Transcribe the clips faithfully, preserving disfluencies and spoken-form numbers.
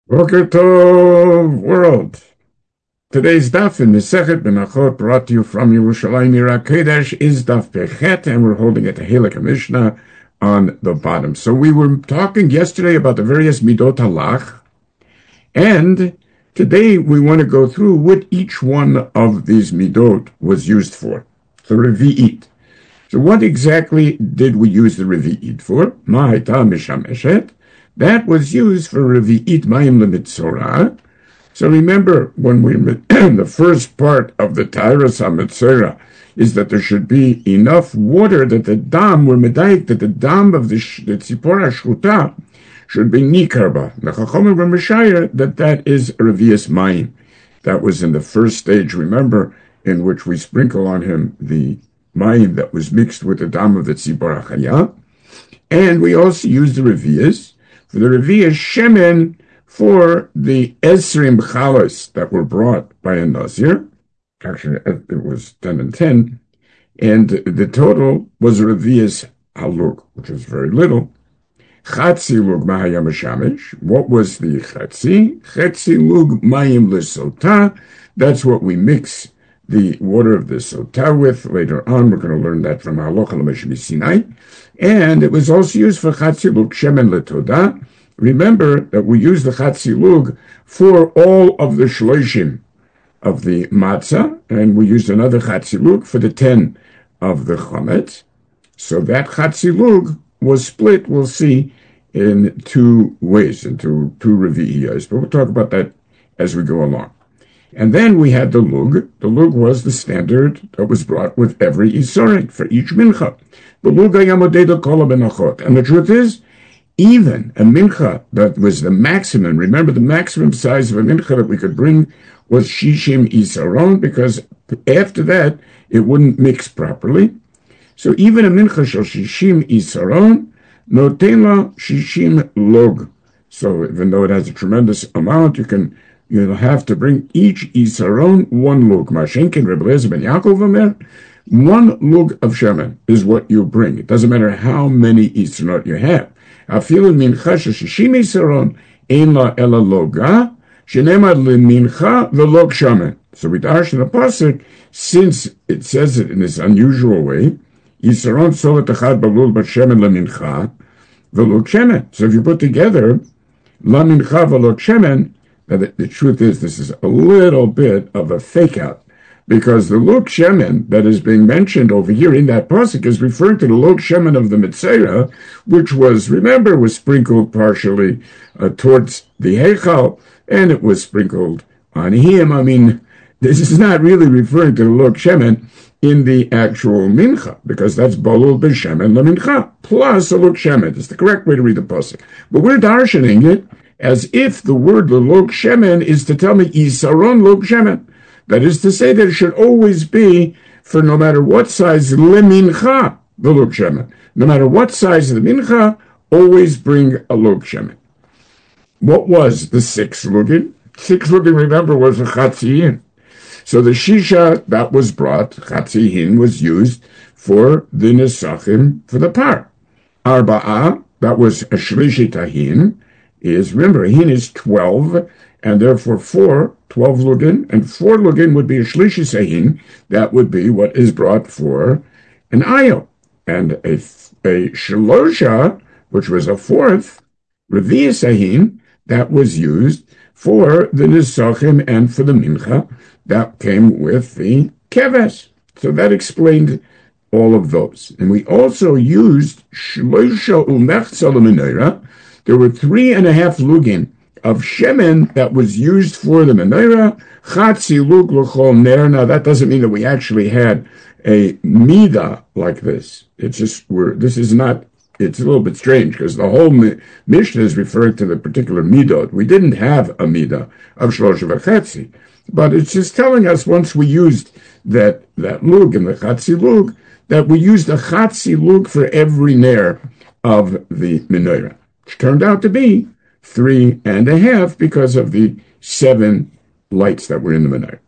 Boker Tov, world. Today's daf in Masechet Menachot, brought to you from Yerushalayim Yirah Kodesh, is daf Pechet, and we're holding it to Halakha Mishnah on the bottom. So we were talking yesterday about the various midot halach, and today we want to go through what each one of these midot was used for. The revi'it. So what exactly did we use the revi'it for? Ma'aita mishameshet. That was used for revi'it mayim lemitzorah. So remember, when we the first part of the Tairas HaMetzora is that there should be enough water that the dam, were medayik, that the dam of the, the tzipora shchuta should be nikarba. The Chachamim were meshayir that that is revi'as mayim. That was in the first stage, remember, in which we sprinkle on him the mayim that was mixed with the dam of the tzipora chaya. And we also use the revi'as, for the revi'as shemen, for the Esrim Chalas that were brought by a Nazir. Actually, it was ten and ten. And the total was Revi'as Haluk, which was very little. Chatzi Lug Mahayam Shamish. What was the Chatzi? Chatzi Lug Mayim Lesota. That's what we mix the water of the Sota with. Later on, we're going to learn that from Halacha L'Meshmi Sinai. And it was also used for Chatzi Lug Shemen Letoda. Remember that we use the chatzilug for all of the shloishim of the matzah, and we used another chatzilug for the ten of the chametz. So that chatzilug was split, we'll see, in two ways, into two revi'iyas, but we'll talk about that as we go along. And then we had the lug. The lug was the standard that was brought with every isorin for each mincha. The lug hayamodeda kol benachot. And the truth is, even a mincha that was the maximum, remember the maximum size of a mincha that we could bring was shishim isaron, because after that it wouldn't mix properly. So even a mincha shel shishim isaron, notela shishim log. So even though it has a tremendous amount, you can you'll have to bring each isaron one log. Mashenkin Rebbe Eliezer ben Yaakov Omer, one log of shemen is what you bring. It doesn't matter how many isaron you have. Afilu mincha sheshishim isaron ein la ela loga shenemar lemincha velog shamen. So we dash in the pasuk, since it says it in this unusual way, isaron sovet echad balul b'shemen lemincha velog shemen. So if you put together la mincha velog shemen, the, the truth is this is a little bit of a fake out, because the log shemen that is being mentioned over here in that pasuk is referring to the log shemen of the Metzora, which was, remember, was sprinkled partially uh, towards the Heichal, and it was sprinkled on him. I mean, this is not really referring to the log shemen in the actual mincha, because that's balul b'shemen la mincha, plus a log shemen. It's the correct way to read the pasuk. But we're darshaning it as if the word log shemen is to tell me isaron log shemen. That is to say that it should always be, for no matter what size, lemincha, the log shemen. No matter what size of the mincha, always bring a log shemen. What was the sixth lugin? Sixth lugin, remember, was a chatziyin. So the shisha that was brought, chatziyin, was used for the nesachim, for the par. Arba'ah, that was a shlishi tahin, is, remember, hin is twelve, and therefore four, twelve lugin, and four lugin would be a shlishi sehin. That would be what is brought for an ayil. And a, a shalosha, which was a fourth, revi'ah sehin, that was used for the nisachim and for the mincha, that came with the keves. So that explained all of those. And we also used shlosha umechza l'menorah. There were three and a half lugin of shemen that was used for the menorah, chatzi lug l'chol ner. Now that doesn't mean that we actually had a midah like this. It's just, we're, this is not, it's a little bit strange, because the whole mi- Mishnah is referring to the particular midot. We didn't have a midah of shlosh v'chatzi, but it's just telling us once we used that, that lug and the chatzi lug, that we used a chatzi lug for every ner of the menorah, which turned out to be three and a half because of the seven lights that were in the menorah.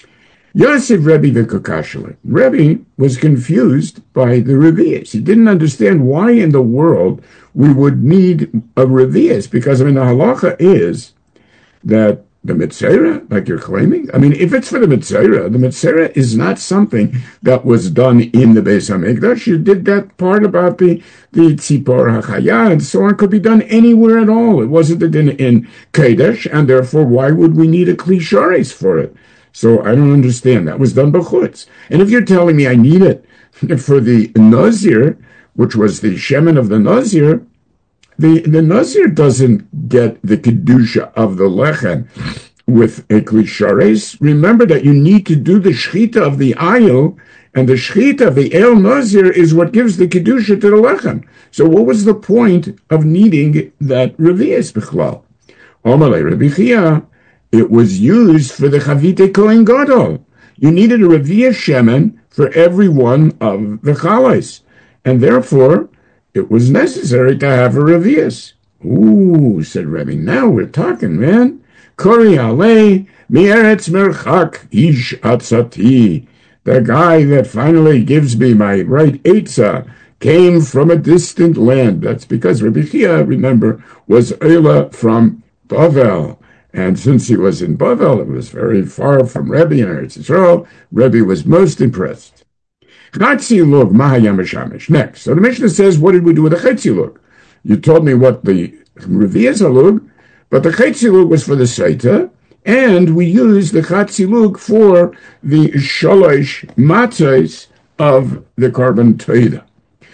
Yosef Rebbe v'Kokashele. Rebbe was confused by the revi'as. He didn't understand why in the world we would need a revi'as, because I mean the halacha is that the Mitzera, like you're claiming? I mean, if it's for the Mitzera, the Mitzera is not something that was done in the Beis HaMikdash. You did that part about the, the Tzipor HaChaya and so on could be done anywhere at all. It wasn't in, in Kodesh, and therefore why would we need a Kli Shares for it? So I don't understand. That was done b'chutz. And if you're telling me I need it for the Nazir, which was the Shemen of the Nazir, The, the Nazir doesn't get the Kedusha of the Lechem with a Kli Shares. Remember that you need to do the Shechita of the Ayil, and the Shechita of the El Nazir is what gives the Kedusha to the Lechem. So what was the point of needing that Revi'es Bichlal? Omalei Rabbi Chia, it was used for the Chavite Kohen Gadol. You needed a Revi'es Shemen for every one of the Chalais, and therefore it was necessary to have a Revi'es. Ooh, said Rebbe, now we're talking, man. Kori alei mieretz merchak ish atzati. The guy that finally gives me my right Eitzah came from a distant land. That's because Rebbe Chia, remember, was Eila from Bavel. And since he was in Bavel, it was very far from Rebbe in Eretz Yisrael. Rebbe was most impressed. Chatzi lug mahayam shamish. Next, so the Mishnah says, what did we do with the chetzi lug? You told me what the Revi'es lug, but the chetzi lug was for the Saita, and we used the chatzi lug for the shalosh matzos of the Korban Toida.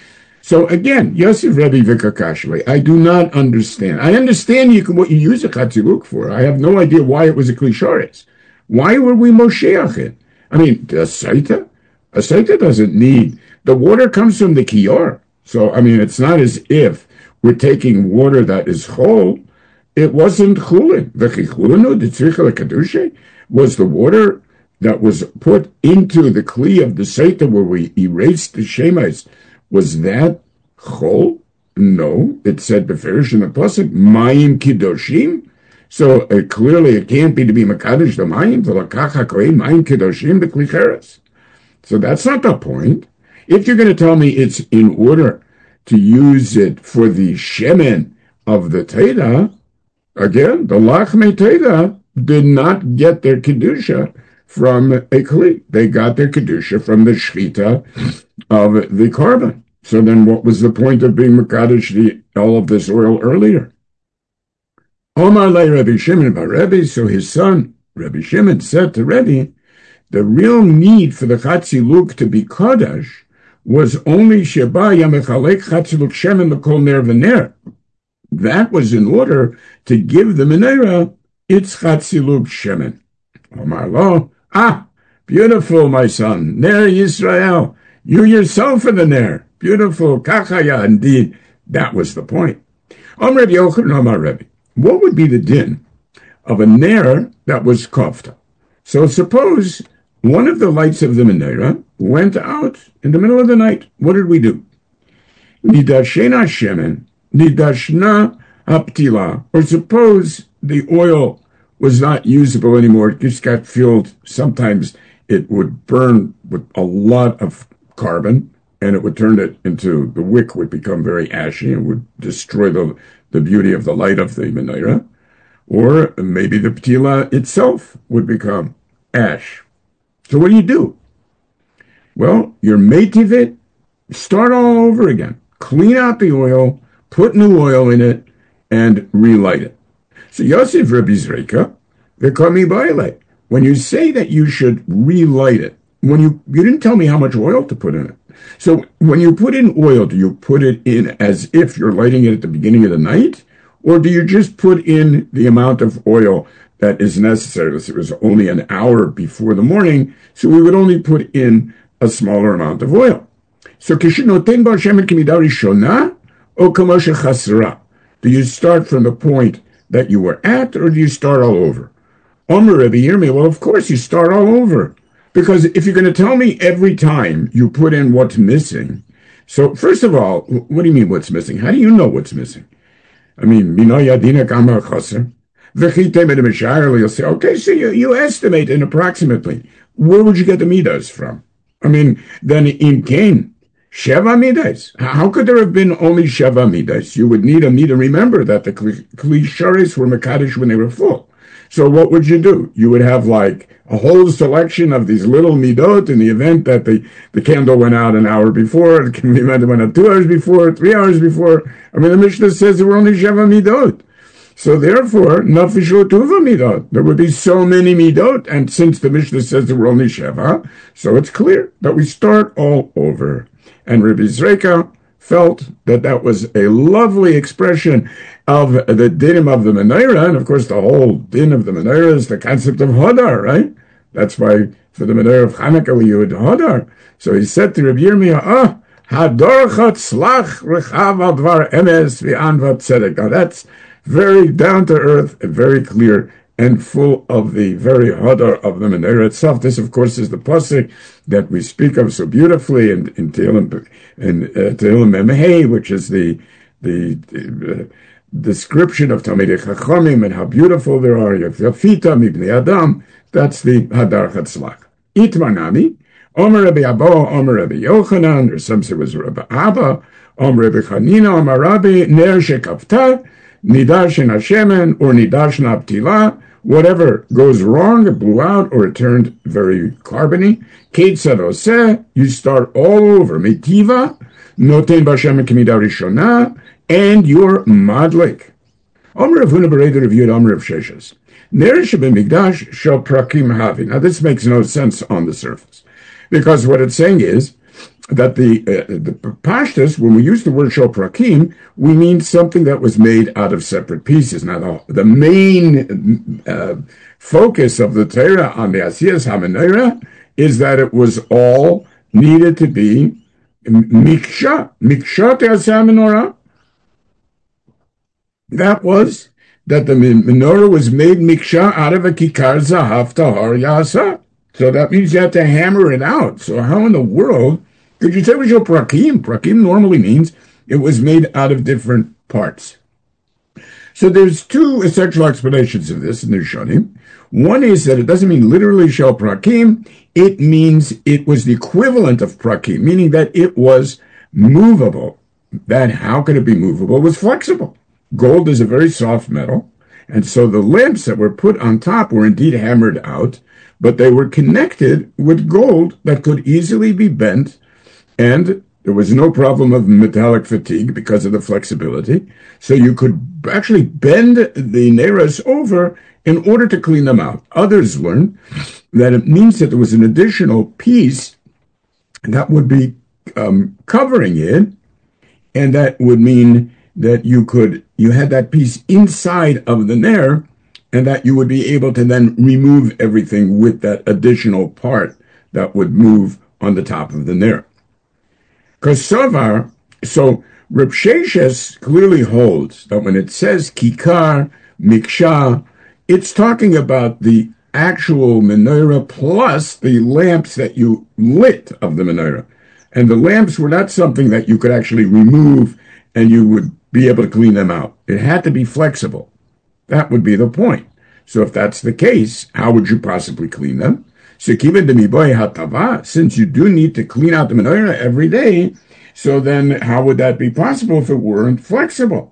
So again, Yosef Rebbe Vikakashli, I do not understand. I understand you can, what you use a chatzi lug for. I have no idea why it was a Kli Shares. Why were we Mosheach it? I mean, the Saita? A Saita doesn't need, the water comes from the Kiyor. So, I mean, it's not as if we're taking water that is chol. It wasn't chulin. The chichulinu, the tzricha lekadushe, was the water that was put into the kli of the Saita where we erased the shemais. Was that chol? No. It said beferish in the pasuk, mayim kidoshim. So uh, clearly it can't be to be makadosh the mayim, the lakach hakohen mayim kidoshim the kli cheres. So that's not the point. If you're going to tell me it's in order to use it for the shemen of the Teda, again, the Lachmei Teda did not get their Kedusha from a Kli. They got their Kedusha from the Shechita of the Korban. So then what was the point of being Mekadosh the, all of this oil earlier? Omar le Rabbi Shimon bar Rebbe, so his son, Rabbi Shimon, said to Rebbe, the real need for the Chatzi Lug to be Kodesh was only Sheba Yamechalek Chatzi Lug Shemen L'Kol Ner V'Ner. That was in order to give the Menorah its Chatzi Lug Shemen. Omar lo, ah, beautiful, my son, Ner Yisrael. You yourself are the Ner. Beautiful, Kachaya, indeed. That was the point. Om Rebbe Yochanan, Omar Rebbe. What would be the din of a Ner that was Kofta? So suppose one of the lights of the menorah went out in the middle of the night. What did we do? Nidashena shemen, nidashna aptila. Or suppose the oil was not usable anymore. It just got filled. Sometimes it would burn with a lot of carbon, and it would turn it into, the wick would become very ashy and would destroy the, the beauty of the light of the menorah. Or maybe the ptila itself would become ash. So what do you do? Well, you're meitiv it, start all over again. Clean out the oil, put new oil in it, and relight it. So Yosef Rebbe Zreka, v'kami b'ayle. When you say that you should relight it, when you, you didn't tell me how much oil to put in it. So when you put in oil, do you put it in as if you're lighting it at the beginning of the night? Or do you just put in the amount of oil that is necessary? It was only an hour before the morning, so we would only put in a smaller amount of oil. So, do you start from the point that you were at, or do you start all over? Omer Rebbe Yirmiyah, well, of course you start all over. Because if you're going to tell me every time you put in what's missing, so first of all, what do you mean what's missing? How do you know what's missing? I mean, Mino Yadina Kama Chaser. You'll say, okay, so you, you estimate in approximately. Where would you get the midas from? I mean, then in Cain, Sheva Midas. How could there have been only Sheva Midas? You would need a Midah. Remember that the Kli Sharis were Mekadosh when they were full. So what would you do? You would have like a whole selection of these little midot in the event that the, the candle went out an hour before, the event went out two hours before, three hours before. I mean, the Mishnah says there were only Sheva Midot. So therefore, Nafish Tuva Midot. There would be so many Midot, and since the Mishnah says there were only Sheva, so it's clear that we start all over. And Rabbi Zreka felt that that was a lovely expression of the din of the menorah, and of course the whole din of the menorah is the concept of hodar, right? That's why for the menorah of Hanukkah we would hodar. So he said to Rabbi Yirmiyah, ah, hadorcha tzlach rechav al dvar emes v'anvat tzedek. Now that's very down to earth, very clear, and full of the very hodar of the menorah itself. This, of course, is the pasuk that we speak of so beautifully in in Tehillim, in uh, Tehillim Memhei, which is the the, the uh, description of Talmidei Chachamim and how beautiful they are. Yafita mibnei Adam. That's the hadar chatzlach. Itmanami. Omer Rabbi Abba, Omer Rabbi Yochanan, or some say it was Rabbi Abba, Omer Rabbi Chanina, Omer Rabbi Ner shekavta, nidash in Hashemen, or nidash nabtila. Whatever goes wrong, it blew out, or it turned very carbony. Ketzad oseh, you start all over. Metiva, noten b'Hashem k'midah rishona, and you're madlik. Omer Rav Huna Bereder Rav Yud Omer Rav Sheshes. Ner shebemigdash shel prakim havi. Now this makes no sense on the surface, because what it's saying is that the uh, the pashtus, when we use the word shel prakim, we mean something that was made out of separate pieces. Now, the, the main uh, focus of the Torah on the Asiyas HaMenorah is that it was all needed to be miksha, miksha Asiyas HaMenorah. That was that the menorah was made miksha out of a kikar zahav tahar yasa. So that means you have to hammer it out. So how in the world could you say it was your prakim? Prakim normally means it was made out of different parts. So there's two essential explanations of this in the Rishonim. One is that it doesn't mean literally shel prakim. It means it was the equivalent of prakim, meaning that it was movable. That how could it be movable? It was flexible. Gold is a very soft metal, and so the lamps that were put on top were indeed hammered out, but they were connected with gold that could easily be bent, and there was no problem of metallic fatigue because of the flexibility. So you could actually bend the neiras over in order to clean them out. Others learned that it means that there was an additional piece that would be um, covering it, and that would mean that you could, you had that piece inside of the nair, and that you would be able to then remove everything with that additional part that would move on the top of the nair. Because Savar, so Reb Sheshes clearly holds that when it says kikar, miksha, it's talking about the actual menorah plus the lamps that you lit of the menorah. And the lamps were not something that you could actually remove and you would be able to clean them out. It had to be flexible. That would be the point. So if that's the case, how would you possibly clean them? So since you do need to clean out the menorah every day, so then how would that be possible if it weren't flexible?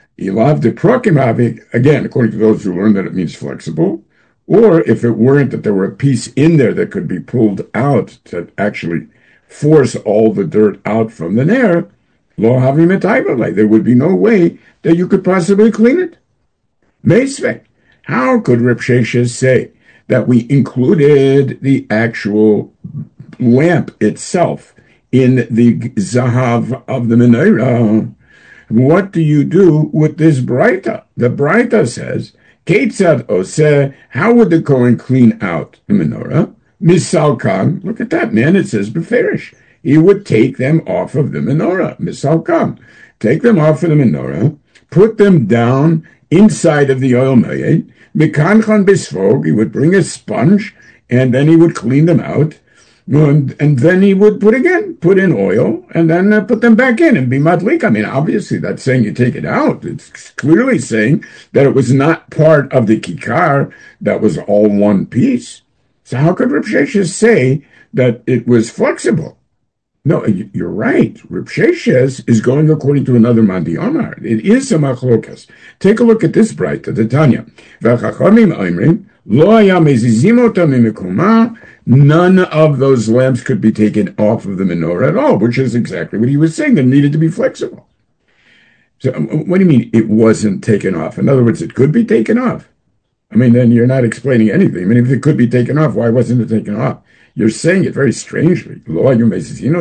Again, according to those who learn that it means flexible, or if it weren't that there were a piece in there that could be pulled out to actually force all the dirt out from the nair, lo havi metayva, there would be no way that you could possibly clean it. Meisvei, how could Reb Sheshes say that we included the actual lamp itself in the zahav of the menorah? What do you do with this braita? The braita says, Ketzad oseh, how would the Kohen clean out the menorah? Misalkan, look at that, man, it says beferish. He would take them off of the menorah, misalkan. Take them off of the menorah, put them down inside of the oil mayed, mekanchan bisfog, he would bring a sponge, and then he would clean them out, and, and then he would put again, put in oil, and then uh, put them back in and be madlik. I mean, obviously that's saying you take it out. It's clearly saying that it was not part of the kikar, that was all one piece. So how could Reb Sheshes say that it was flexible? No, you're right. Reb Sheshes is going according to another Mandi Amar. It is a machlokas. Take a look at this bright, the Tanya. V'chachamim oimrim, lo haya mezizim otam mimekoma. None of those lamps could be taken off of the menorah at all, which is exactly what he was saying. They needed to be flexible. So what do you mean it wasn't taken off? In other words, it could be taken off. I mean, then you're not explaining anything. I mean, if it could be taken off, why wasn't it taken off? You're saying it very strangely. Are you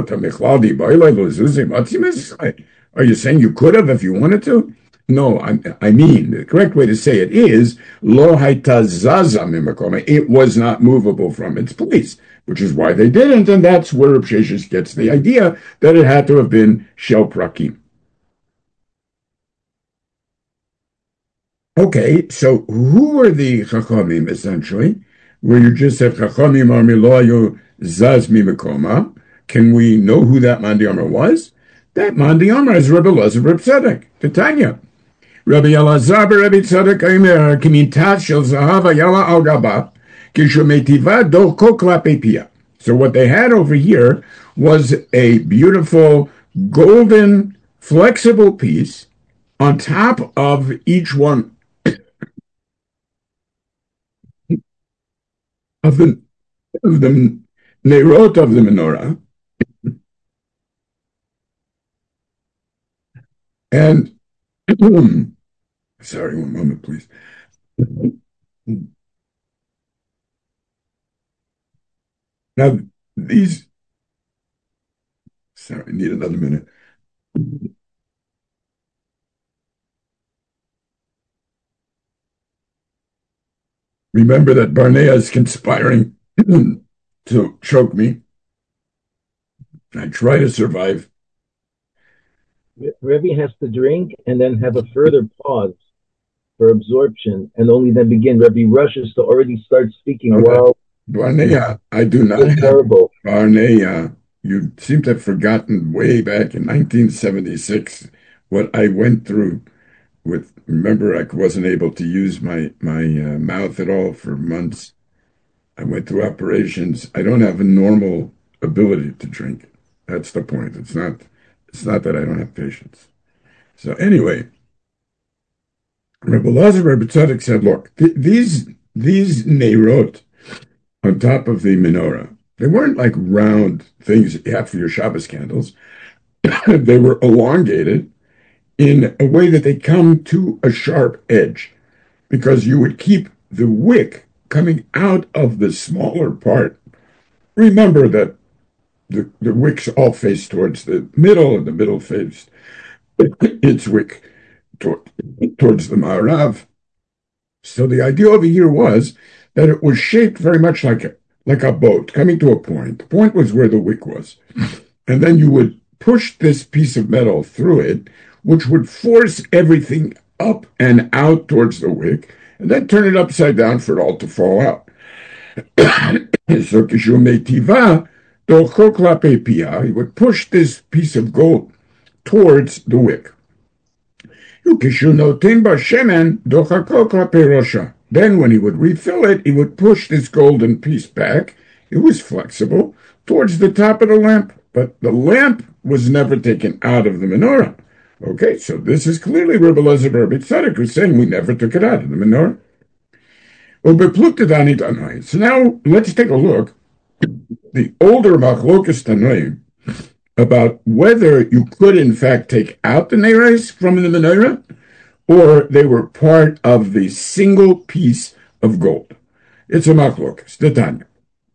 saying you could have if you wanted to? No, I, I mean, the correct way to say it is, lo hayta zaza mimakoma. It was not movable from its place, which is why they didn't, and that's where Reb Sheshes gets the idea that it had to have been shel prakim. Okay, so who are the chachamim, essentially? Where you just said chachamim are miloyo zaz mimekoma. Can we know who that Mandi Amar was? That Mandi Amar is Rabbi Elazar Reb Tzedek, the Tanya. Rabbi Elazar Rabbi Tzedek Omer kimintat shel zahav ayala al gaba kishumetiva dorko klape pia. So what they had over here was a beautiful golden flexible piece on top of each one of the of the neirot of the menorah, and sorry, one moment, please. Now these, sorry, I need another minute. Remember that Barnea is conspiring to choke me. I try to survive. Rebbe has to drink and then have a further pause for absorption, and only then begin. Rebbe rushes to already start speaking. Okay. While Barnea, I do not have terrible. Barnea, you seem to have forgotten way back in nineteen seventy-six what I went through. With remember, I wasn't able to use my my uh, mouth at all for months. I went through operations. I don't have a normal ability to drink. That's the point. It's not. It's not that I don't have patience. So anyway, Rabbi Elazar Rebbe Tzedek said, "Look, th- these these neirot on top of the menorah, they weren't like round things that you have for your Shabbos candles. They were elongated in a way that they come to a sharp edge, because you would keep the wick coming out of the smaller part. Remember that the, the wicks all face towards the middle, and the middle faced its wick toward, towards the Ma'arav. So the idea over here was that it was shaped very much like a, like a boat coming to a point. The point was where the wick was. And then you would push this piece of metal through it, which would force everything up and out towards the wick, and then turn it upside down for it all to fall out. So kishumetiva dorko klape pia, he would push this piece of gold towards the wick. Then when he would refill it, he would push this golden piece back. It was flexible towards the top of the lamp, but the lamp was never taken out of the menorah. Okay, so this is clearly Rebbe Elazar Rebbe Tzedek who's saying we never took it out of the menorah. So now let's take a look. The older Machlokas Tanoim about whether you could in fact take out the neiros from the menorah, or they were part of the single piece of gold. It's a Machlokas, the Tanya.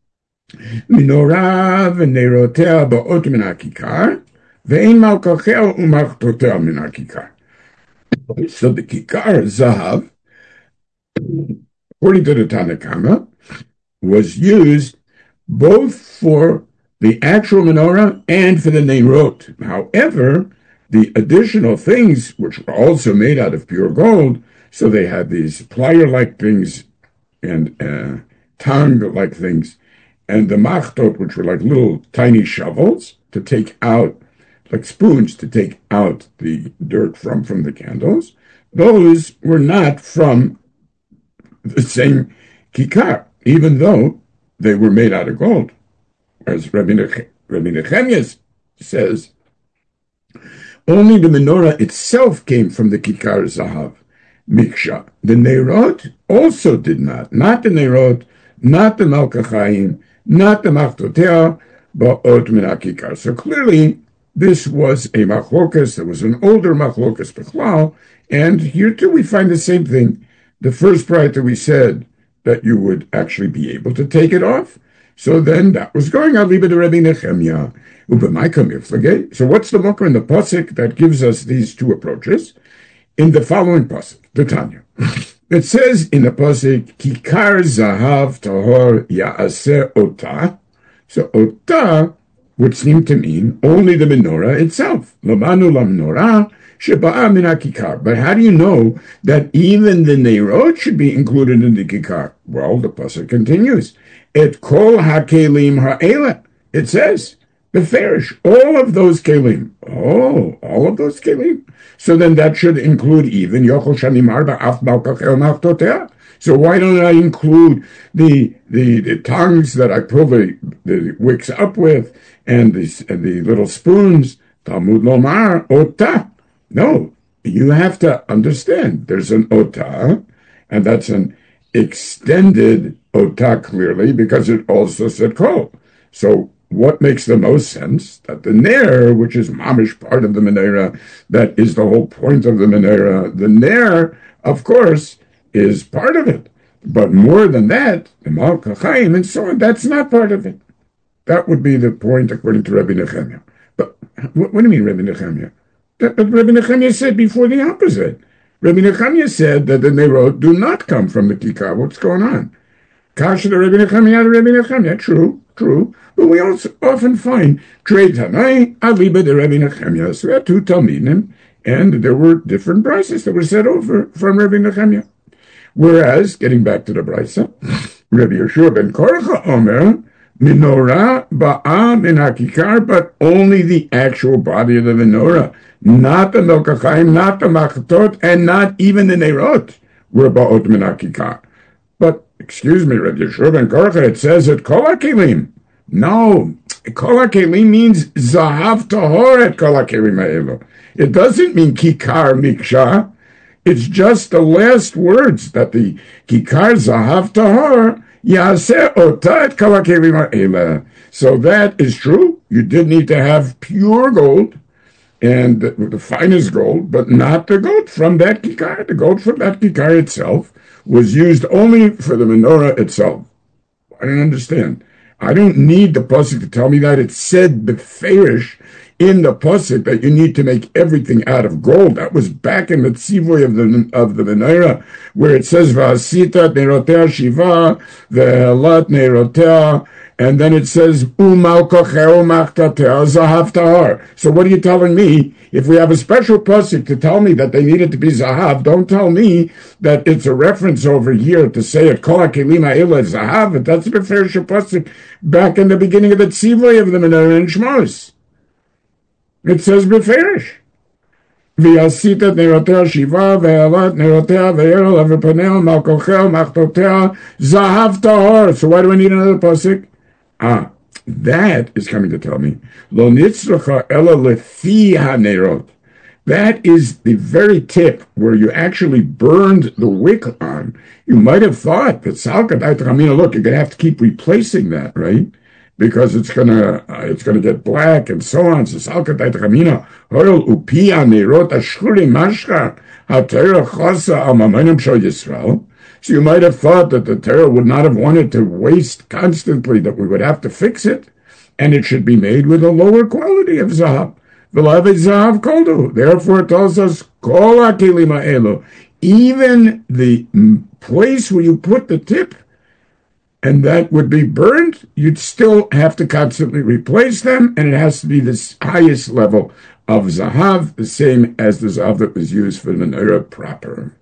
Menorah v'neirotea ba'ot min hakikar, ve'ein malkachel u'machtotea min hakikar. So the kikar zahav, according to the Tanna Kama, was used both for the actual menorah and for the neirot. However, the additional things, which were also made out of pure gold, so they had these plier-like things and uh, tang-like things, and the machtot, which were like little tiny shovels to take out, like spoons to take out the dirt from, from the candles, those were not from the same kikar, even though they were made out of gold. As Rabbi Nechemiah says only the menorah itself came from the Kikar Zahav Miksha. The Neirot also did not. Not the Neirot, not the Malkachayim, not the Machtotea, but Ot Min HaKikar. So clearly, this was a machlokas. There was an older machlokas Bechlal, and here too we find the same thing. The first prior we said that you would actually be able to take it off. So then that was going on Liba de Rabbi Nechemia. So what's the mokra in the pasuk that gives us these two approaches? In the following pasuk, the Tanya. It says in the pasuk, Kikar Zahav Tahor Ya'aseh Ota. So Ota would seem to mean only the menorah itself. Lamanu lamnorah sheba'a min hakikar. But how do you know that even the neirot should be included in the kikar? Well, the pasuk continues. Et kol hakelim ha'ela. It says, beferish, all of those kelim. Oh, all of those kelim. So then that should include even yochel shanimar ba'af balkachel machtotea. So why don't I include the the, the tongues that I pull the, the wicks up with and the, and the little spoons? Talmud lomar ota. No, you have to understand. There's an ota, and that's an extended ota clearly because it also said kol. So what makes the most sense? That the ner, which is mamish part of the menorah, that is the whole point of the menorah. The ner, of course, is part of it. But more than that, the Malkachayim and so on, that's not part of it. That would be the point according to Rabbi Nechemia. But what, what do you mean, Rabbi Nechemia? That, but Rabbi Nechemia said before the opposite. Rabbi Nechemia said that the Neirot do not come from the Kikar. What's going on? Kasha the Rabbi Nechemia, the Rabbi Nechemia. True, true. But we also often find Trei Tanai, Aliba the Rabbi Nechemia. So we had two Talmidim, and there were different prices that were set over from Rabbi Nechemia. Whereas, getting back to the Brisa, Rabbi Yeshua ben Korcha Omer, Menorah ba'a min hakikar, but only the actual body of the menorah, not the Melkachayim, not the Machtot, and not even the Neirot were ba'ot min hakikar. But, excuse me, Rabbi Yeshua ben Korcha, it says at Kol HaKelim. No, Kol HaKelim means Zahav Tahor at Kol HaKelim ha'elu. It doesn't mean Kikar Miksha. It's just the last words that the Kikar Zahav Tahor Yaseh Otat Kol HaKelim ha'ela. So that is true. You did need to have pure gold and the, the finest gold, but not the gold from that Kikar. The gold from that Kikar itself was used only for the menorah itself. I don't understand. I don't need the pasuk to tell me that. It said beferish in the pasuk that you need to make everything out of gold. That was back in the tzivoy of the of the menorah, where it says v'asita neirotea shiva ve'elat neirotea, and then it says umal kocheo machtatea zahav tahar. So what are you telling me? If we have a special pasuk to tell me that they needed to be zahav, don't tell me that it's a reference over here to say it kol hakelim ha'ela zahav. But that's a beferish pasuk back in the beginning of the tzivoy of the menorah in Shmos. It says beferish. V'yasita neirotea shiva ve'elat neirotea ve'erol avepanel malkochel machtotea zahav tahor. So why do I need another pasuk? Ah, that is coming to tell me lo nitzracha ela lefi haneirot. That is the very tip where you actually burned the wick on. You might have thought that salkadai tramina. Look, you're going to have to keep replacing that, right? Because it's gonna uh, it's gonna get black and so on. So salkadai tramina hoyol upi haneirot ashuri mashcha hatera chasa al mamanim shel Yisrael. So you might have thought that the Torah would not have wanted to waste constantly, that we would have to fix it, and it should be made with a lower quality of zahav. V'lavei zahav koldu. Therefore, it tells us kol hakelim ha'elu. Even the place where you put the tip, and that would be burned, you'd still have to constantly replace them, and it has to be the highest level of zahav, the same as the zahav that was used for the menorah proper.